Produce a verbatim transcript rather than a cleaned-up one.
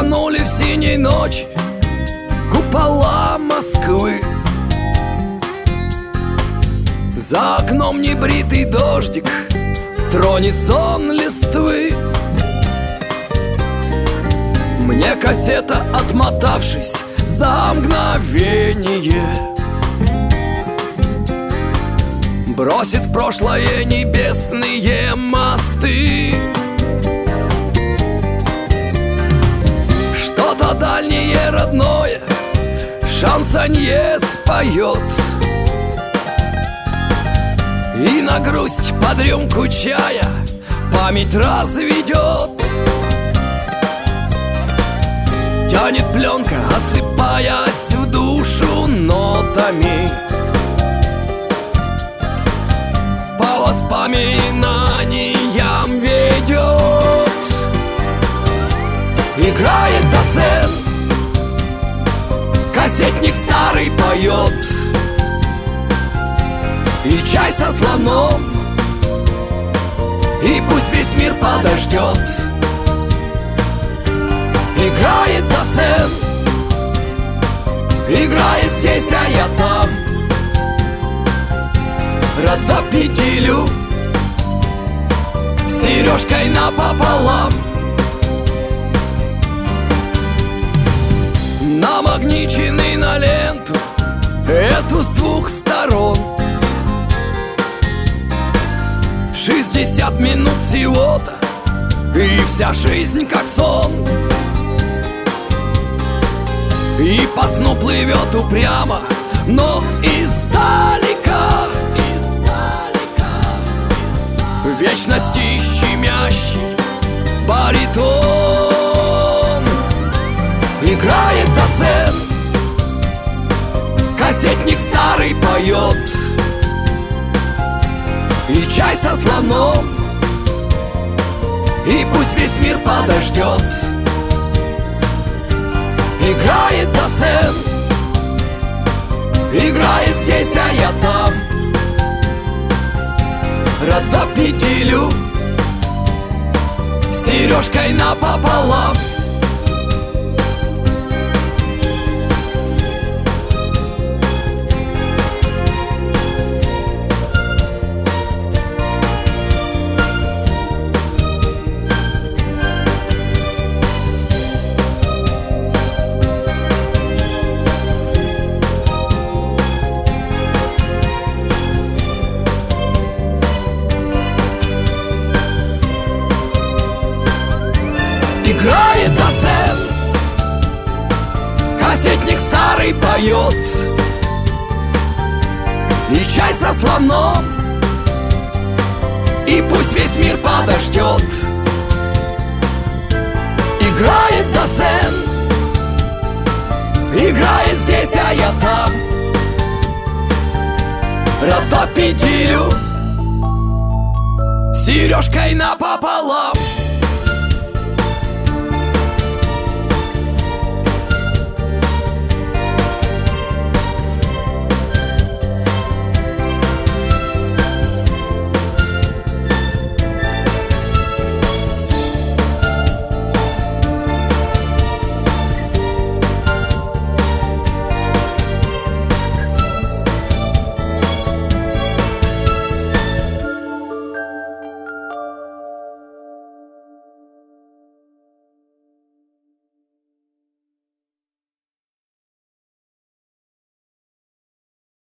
Тонули в синей ночи купола Москвы. За окном небритый дождик тронет сон листвы. Мне кассета, отмотавшись за мгновение, бросит в прошлое небесные мосты. Что-то дальнее родное шансонье споет, и на грусть под рюмку чая память разведет. Тянет пленка, осыпаясь в душу нотами, по воспоминаниям ведет. Играет Досен, кассетник старый поет, и чай со слоном, и пусть весь мир подождет. Играет Досен, играет здесь, а я там. Ротопедилю с сережкой напополам. Намагниченный на ленту эту с двух сторон. Шестьдесят минут всего-то, и вся жизнь как сон. И по сну плывет упрямо, но издалека, издалека, издалека, в вечности щемящий баритон. Играет Досен, кассетник старый поет, и чай со слоном, и пусть весь мир подождет. Играет Досен, играет здесь, а я там. Ротопедилю с сережкой напополам. Играет Досен, кассетник старый поет, и чай со слоном, и пусть весь мир подождет. Играет Досен, играет здесь, а я там. Ротопедилю с сережкой напополам.